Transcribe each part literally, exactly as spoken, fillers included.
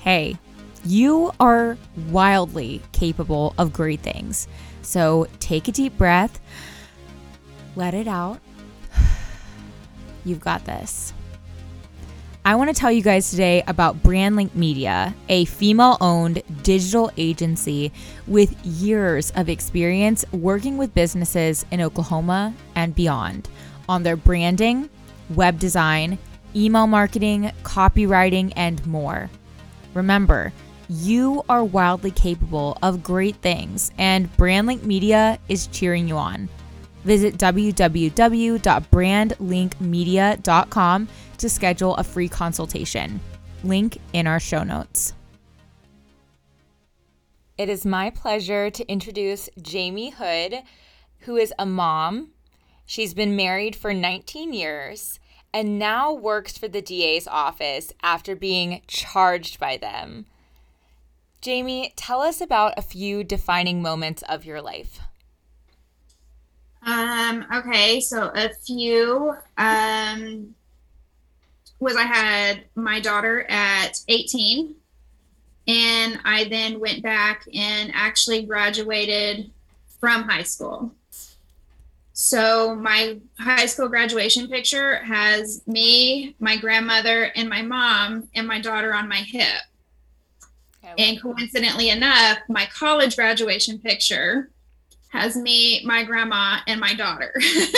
hey, you are wildly capable of great things. So take a deep breath, let it out. You've got this. I want to tell you guys today about Brandlink Media, a female-owned digital agency with years of experience working with businesses in Oklahoma and beyond on their branding, web design, email marketing, copywriting, and more. Remember, you are wildly capable of great things, and Brandlink Media is cheering you on. Visit w w w dot brandlink media dot com to schedule a free consultation. Link in our show notes. It is my pleasure to introduce Jamie Hood, who is a mom. She's been married for nineteen years and now works for the D A's office after being charged by them. Jamie, tell us about a few defining moments of your life. Um, okay, so a few um, was I had my daughter at eighteen, and I then went back and actually graduated from high school. So my high school graduation picture has me, my grandmother, and my mom, and my daughter on my hip. And coincidentally enough, my college graduation picture has me, my grandma, and my daughter.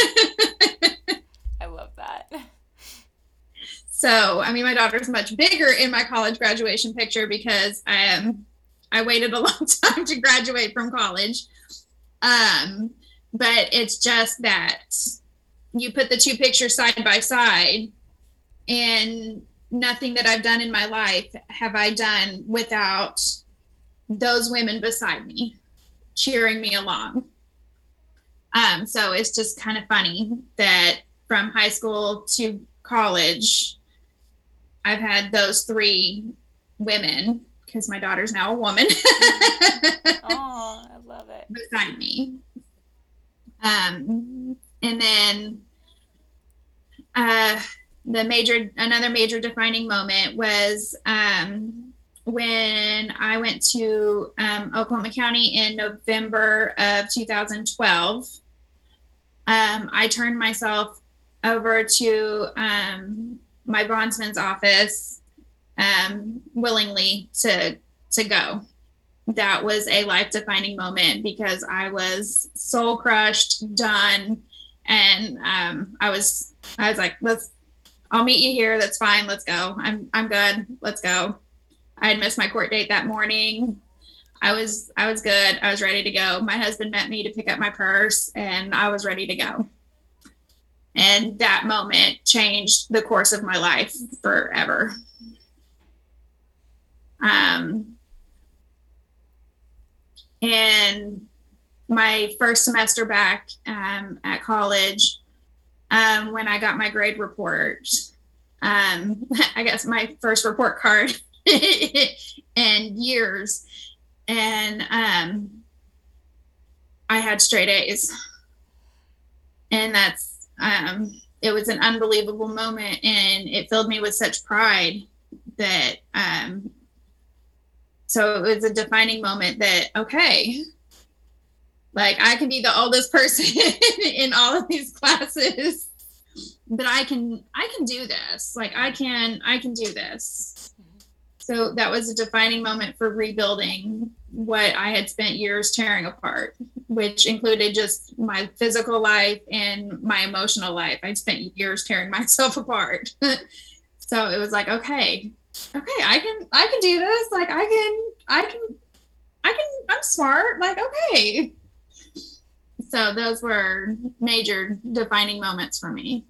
I love that. So, I mean, my daughter's much bigger in my college graduation picture because I um, I waited a long time to graduate from college. Um, but it's just that you put the two pictures side by side, and nothing that I've done in my life have I done without those women beside me cheering me along. Um, so it's just kind of funny that from high school to college, I've had those three women, because my daughter's now a woman. Oh, I love it. Beside me. Um, and then uh, the major, another major defining moment was um, when I went to um, Oklahoma County in November of two thousand twelve. Um, I turned myself over to um, my bondsman's office um, willingly to to go. That was a life-defining moment because I was soul crushed, done, and um, I was I was like, let's. I'll meet you here. That's fine. Let's go. I'm I'm good. Let's go. I had missed my court date that morning. I was I was good. I was ready to go. My husband met me to pick up my purse, and I was ready to go. And that moment changed the course of my life forever. Um, and my first semester back um, at college, um, when I got my grade report, um, I guess my first report card in years, and um, I had straight A's, and that's um, it was an unbelievable moment, and it filled me with such pride that um, so it was a defining moment that okay, like I can be the oldest person in all of these classes, but I can I can do this. Like I can I can do this. So that was a defining moment for rebuilding what I had spent years tearing apart, which included just my physical life and my emotional life. I'd spent years tearing myself apart. So it was like, okay, okay, I can I can do this. Like I can I can I can I'm smart. Like okay. So those were major defining moments for me.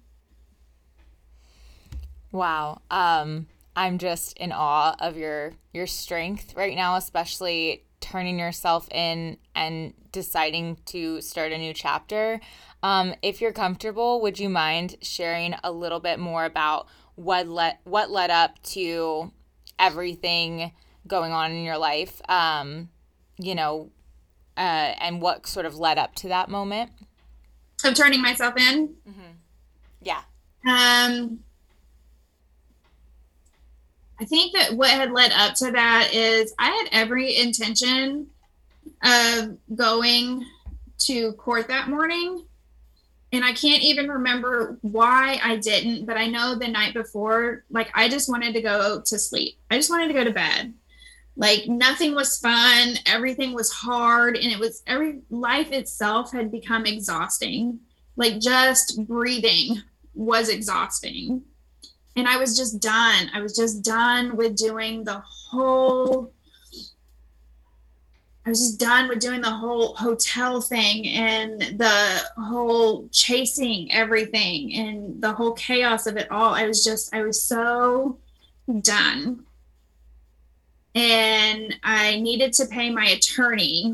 Wow. Um, I'm just in awe of your your strength right now, especially turning yourself in and deciding to start a new chapter. Um, if you're comfortable, would you mind sharing a little bit more about what led what led up to everything going on in your life? Um, you know, uh, and what sort of led up to that moment? Of turning myself in. Mm-hmm. Yeah. Um. I think that what had led up to that is I had every intention of going to court that morning. And I can't even remember why I didn't, but I know the night before, like, I just wanted to go to sleep. I just wanted to go to bed. Like, nothing was fun. Everything was hard. And it was every life itself had become exhausting. Like, just breathing was exhausting. And I was just done. I was just done with doing the whole I was just done with doing the whole hotel thing and the whole chasing everything and the whole chaos of it all. I was just, I was so done. And I needed to pay my attorney.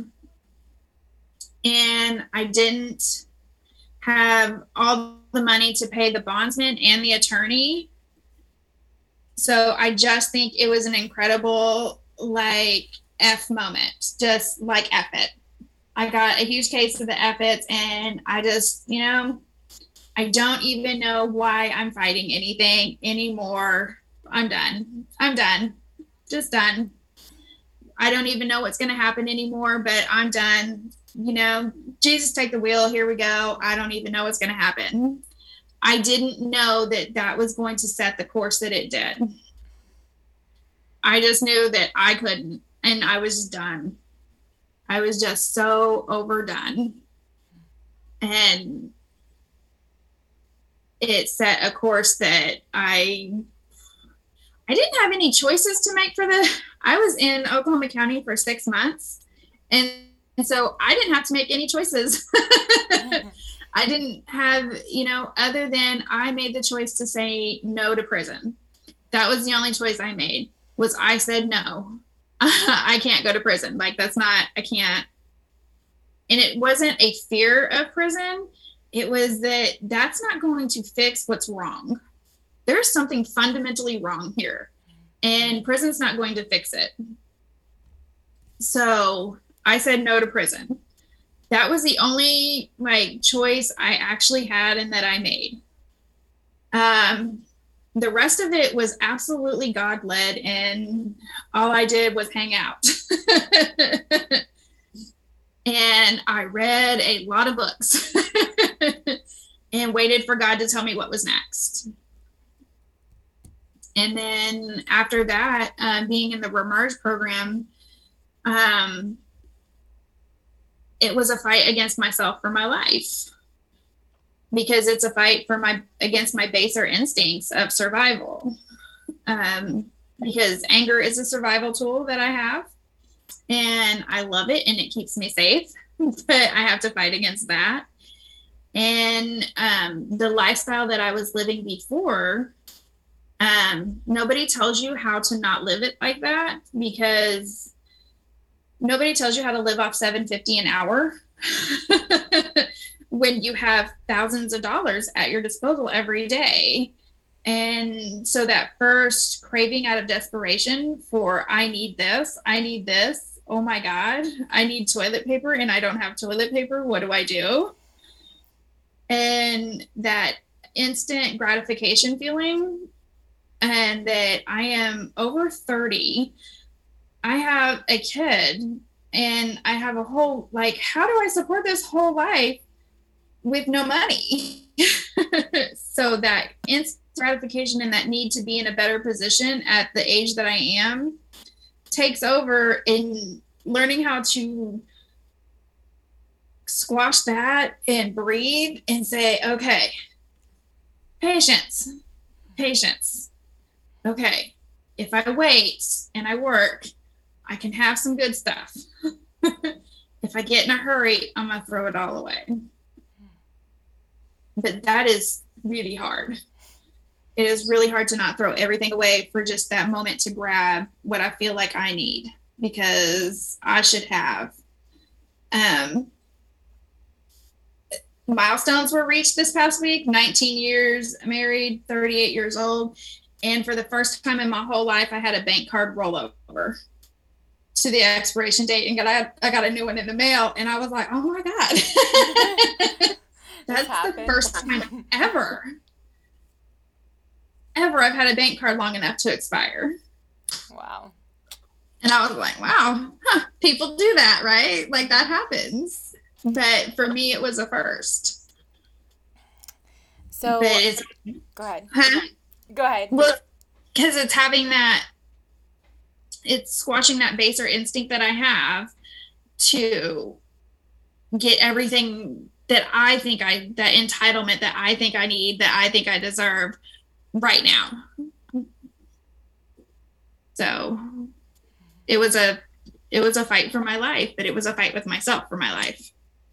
And I didn't have all the money to pay the bondsman and the attorney. So I just think it was an incredible, like, F moment, just like F it. I got a huge case of the F it, and I just, you know, I don't even know why I'm fighting anything anymore. I'm done. I'm done. Just done. I don't even know what's going to happen anymore, but I'm done. You know, Jesus, take the wheel. Here we go. I don't even know what's going to happen. I didn't know that that was going to set the course that it did. I just knew that I couldn't. And I was done. I was just so overdone. And it set a course that I I didn't have any choices to make for the I was in Oklahoma County for six months. And, and so I didn't have to make any choices. I didn't have, you know, other than I made the choice to say no to prison. That was the only choice I made, was I said no. I can't go to prison. Like, that's not, I can't. And it wasn't a fear of prison. It was that that's not going to fix what's wrong. There's something fundamentally wrong here, and prison's not going to fix it. So I said no to prison. That was the only, like, choice I actually had and that I made. Um, The rest of it was absolutely God-led, and all I did was hang out. And I read a lot of books and waited for God to tell me what was next. And then after that, um, being in the Remerge program, um, it was a fight against myself for my life. Because it's a fight for my against my baser instincts of survival. Um, because anger is a survival tool that I have, and I love it, and it keeps me safe. But I have to fight against that. And um, the lifestyle that I was living before, um, nobody tells you how to not live it like that, because nobody tells you how to live off seven fifty an hour. When you have thousands of dollars at your disposal every day. And so that first craving out of desperation for, I need this, I need this, oh my God, I need toilet paper and I don't have toilet paper, what do I do? And that instant gratification feeling, and that I am over thirty, I have a kid, and I have a whole, like, how do I support this whole life with no money? So that instant gratification and that need to be in a better position at the age that I am takes over in learning how to squash that and breathe and say, okay, patience, patience. Okay, if I wait and I work, I can have some good stuff. If I get in a hurry, I'm going to throw it all away. But that is really hard. It is really hard to not throw everything away for just that moment to grab what I feel like I need, because I should have. Um, milestones were reached this past week. nineteen years married, thirty-eight years old. And for the first time in my whole life, I had a bank card rollover to the expiration date, and got, I, I got a new one in the mail. And I was like, oh my God. That's the first time ever, ever I've had a bank card long enough to expire. Wow. And I was like, wow, huh, people do that, right? Like that happens. But for me, it was a first. So, But it's, go ahead. huh? Go ahead. Well, because it's having that, it's squashing that baser instinct that I have to get everything that I think I, that entitlement that I think I need, that I think I deserve right now. So it was a, it was a fight for my life, but it was a fight with myself for my life.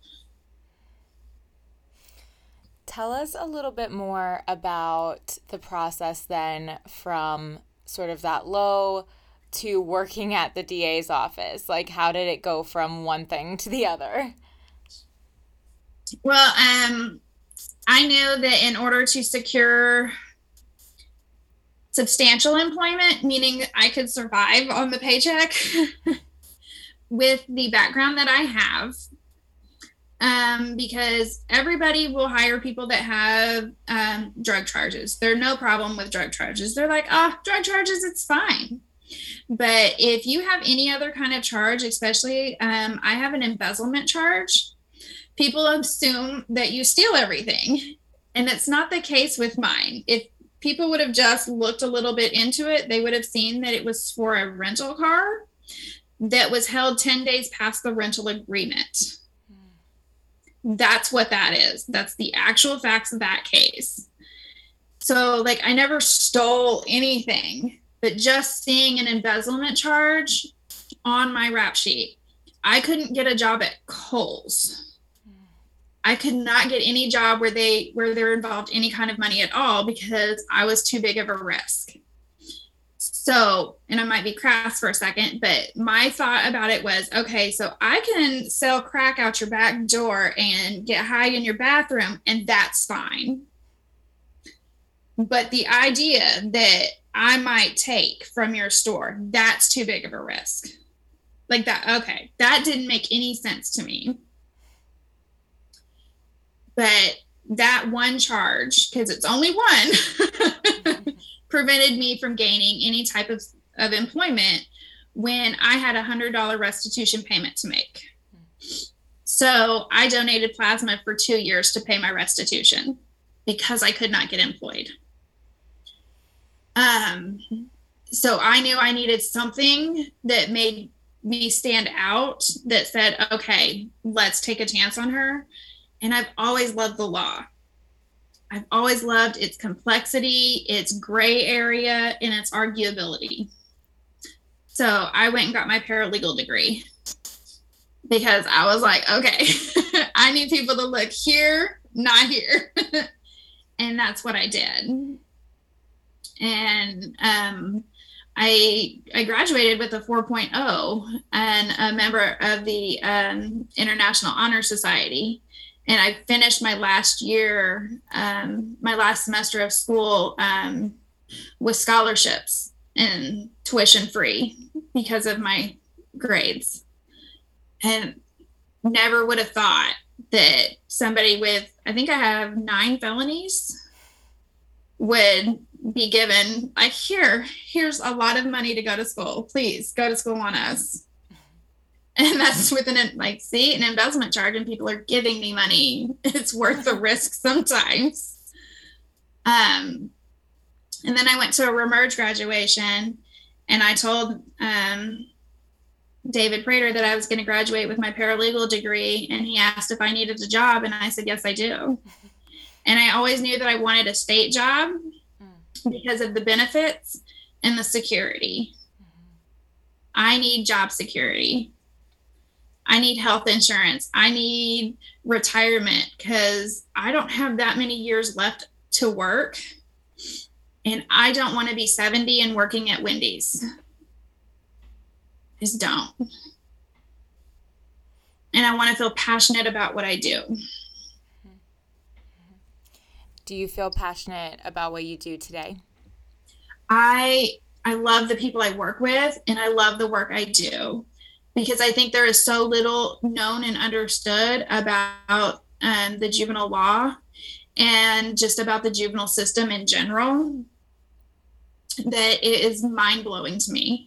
Tell us a little bit more about the process then from sort of that low to working at the D A's office. Like, how did it go from one thing to the other? Well, um, I knew that in order to secure substantial employment, meaning I could survive on the paycheck with the background that I have, um, because everybody will hire people that have um, drug charges. They're no problem with drug charges. They're like, oh, drug charges, it's fine. But if you have any other kind of charge, especially um, I have an embezzlement charge, people assume that you steal everything. And it's not the case with mine. If people would have just looked a little bit into it, they would have seen that it was for a rental car that was held ten days past the rental agreement. That's what that is. That's the actual facts of that case. So, like, I never stole anything, but just seeing an embezzlement charge on my rap sheet, I couldn't get a job at Kohl's. I could not get any job where they where they're involved any kind of money at all because I was too big of a risk. So, and I might be crass for a second, but my thought about it was, okay, so I can sell crack out your back door and get high in your bathroom, and that's fine. But the idea that I might take from your store, that's too big of a risk. Like that, okay, that didn't make any sense to me. But that one charge, because it's only one, prevented me from gaining any type of, of employment when I had a one hundred dollars restitution payment to make. So I donated plasma for two years to pay my restitution because I could not get employed. Um, so I knew I needed something that made me stand out, that said, okay, let's take a chance on her. And I've always loved the law. I've always loved its complexity, its gray area, and its arguability. So I went and got my paralegal degree because I was like, okay, I need people to look here, not here. And that's what I did. And um, I I graduated with a four point oh and a member of the um, International Honor Society. And I finished my last year, um, my last semester of school um, with scholarships and tuition free because of my grades. And never would have thought that somebody with, I think I have nine felonies, would be given, like, here, here's a lot of money to go to school. Please go to school on us. And that's with an, like, see, an embezzlement charge, and people are giving me money. It's worth the risk sometimes. Um, and then I went to a Remerge graduation, and I told um, David Prater that I was going to graduate with my paralegal degree, and he asked if I needed a job, and I said, yes, I do. And I always knew that I wanted a state job because of the benefits and the security. I need job security. I need health insurance. I need retirement because I don't have that many years left to work. And I don't want to be seventy and working at Wendy's. I just don't. And I want to feel passionate about what I do. Do you feel passionate about what you do today? I I love the people I work with, and I love the work I do, because I think there is so little known and understood about um, the juvenile law and just about the juvenile system in general. that it is mind blowing to me.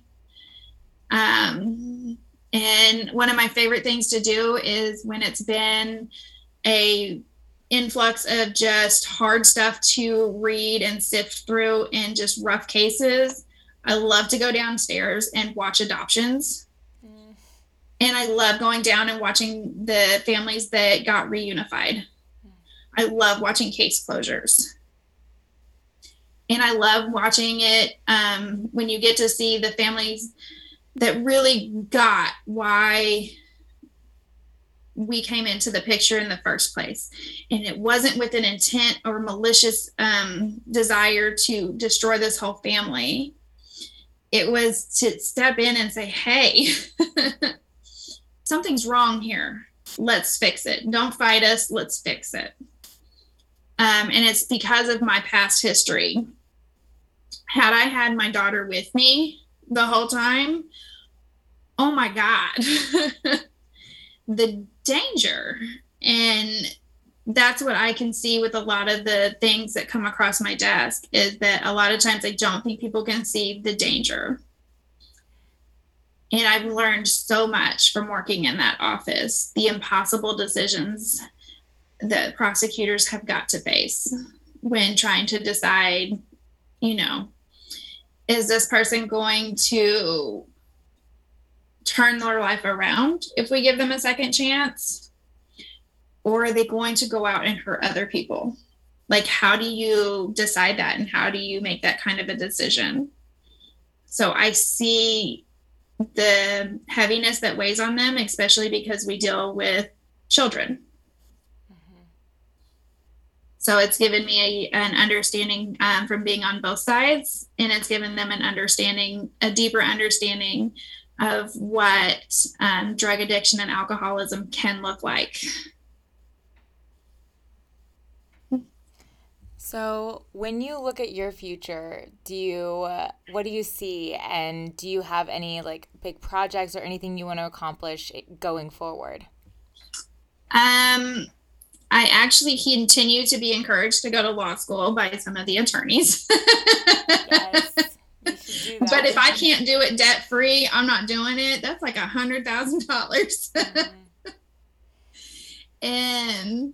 Um, and one of my favorite things to do is when it's been a influx of just hard stuff to read and sift through and just rough cases. I love to go downstairs and watch adoptions. Mm. And I love going down and watching the families that got reunified. Mm. I love watching case closures. And I love watching it um, when you get to see the families that really got why we came into the picture in the first place. And it wasn't with an intent or malicious um, desire to destroy this whole family. It was to step in and say, hey, something's wrong here. Let's fix it. Don't fight us. Let's fix it. Um, and it's because of my past history. Had I had my daughter with me the whole time, oh my God, the danger. And that's what I can see with a lot of the things that come across my desk, is that a lot of times I don't think people can see the danger. And I've learned so much from working in that office, the impossible decisions that prosecutors have got to face when trying to decide, you know, is this person going to turn their life around if we give them a second chance? Or are they going to go out and hurt other people? Like, how do you decide that? And how do you make that kind of a decision? So I see the heaviness that weighs on them, especially because we deal with children. Mm-hmm. So it's given me a, an understanding um, from being on both sides, and it's given them an understanding, a deeper understanding of what um, drug addiction and alcoholism can look like. So when you look at your future, do you, uh, what do you see? And do you have any like big projects or anything you want to accomplish going forward? Um, I actually continue to be encouraged to go to law school by some of the attorneys. Yes, you should do that. But if I can't do it debt free, I'm not doing it. That's like a hundred thousand dollars. Mm-hmm. And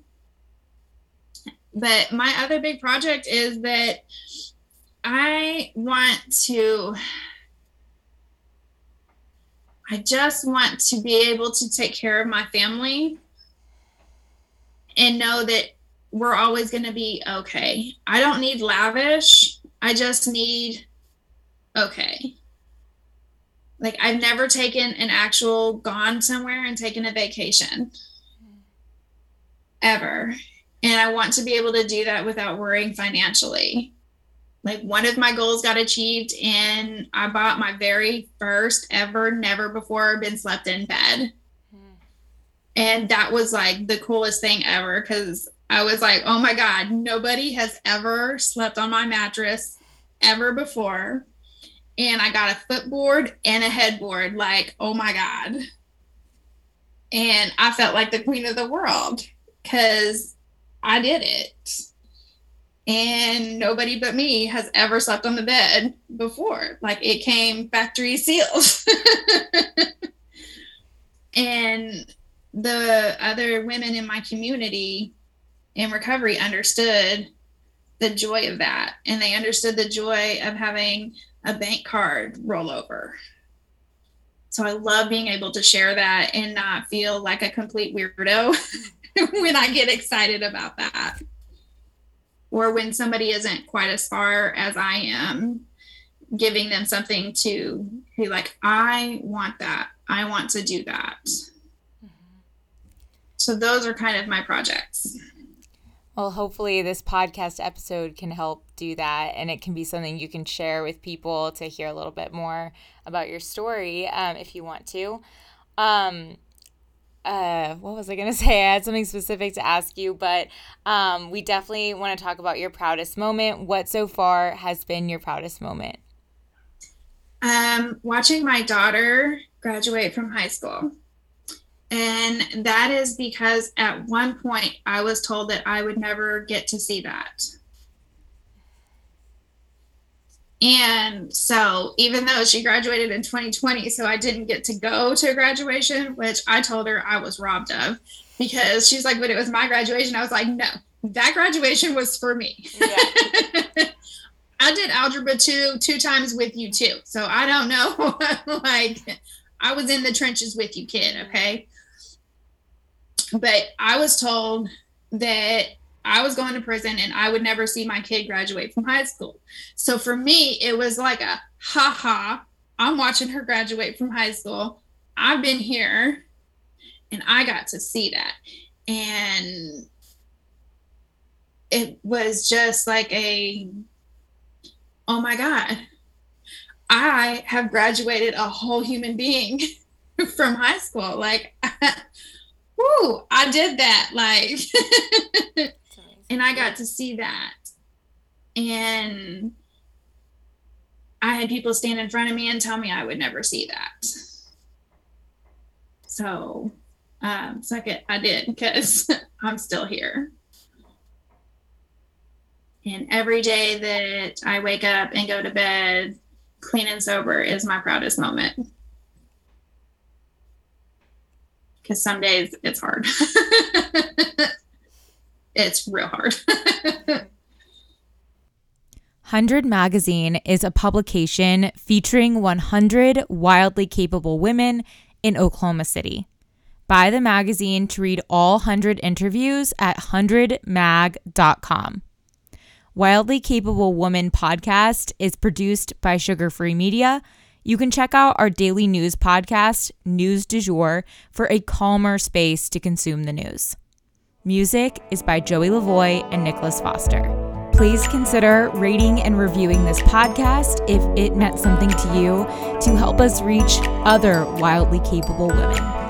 But my other big project is that I want to, I just want to be able to take care of my family and know that we're always going to be okay. I don't need lavish. I just need okay. Like, I've never taken an actual gone somewhere and taken a vacation ever. And I want to be able to do that without worrying financially. Like, one of my goals got achieved, and I bought my very first ever, never before been slept in bed. Mm. And that was like the coolest thing ever, because I was like, oh my God, nobody has ever slept on my mattress ever before. And I got a footboard and a headboard. Like, oh my God. And I felt like the queen of the world, because I did it. And nobody but me has ever slept on the bed before. Like, it came factory sealed. And the other women in my community in recovery understood the joy of that. And they understood the joy of having a bank card roll over. So I love being able to share that and not feel like a complete weirdo when I get excited about that. Or when somebody isn't quite as far as I am, giving them something to be like, I want that. I want to do that. Mm-hmm. So those are kind of my projects. Well, hopefully this podcast episode can help do that, and it can be something you can share with people to hear a little bit more about your story, um, if you want to. Um, uh, what was I going to say? I had something specific to ask you, but um, we definitely want to talk about your proudest moment. What so far has been your proudest moment? Um, watching my daughter graduate from high school. And that is because at one point I was told that I would never get to see that. And so even though she graduated in twenty twenty, so I didn't get to go to graduation, which I told her I was robbed of, because she's like, but it was my graduation. I was like, no, that graduation was for me. Yeah. I did algebra two, two times with you too. So I don't know. Like, I was in the trenches with you, kid. Okay. But I was told that I was going to prison and I would never see my kid graduate from high school. So for me, it was like a ha ha. I'm watching her graduate from high school. I've been here and I got to see that. And it was just like a, oh my God, I have graduated a whole human being from high school. Like, whoo, I did that. Like, and I got to see that. And I had people stand in front of me and tell me I would never see that. So, um, second, I did, because I'm still here. And every day that I wake up and go to bed clean and sober is my proudest moment. Because some days it's hard. It's real hard. one hundred Magazine is a publication featuring one hundred wildly capable women in Oklahoma City. Buy the magazine to read all one hundred interviews at one hundred mag dot com. Wildly Capable Woman podcast is produced by Sugar Free Media. You can check out our daily news podcast, News du Jour, for a calmer space to consume the news. Music is by Joey Lavoie and Nicholas Foster. Please consider rating and reviewing this podcast if it meant something to you, to help us reach other wildly capable women.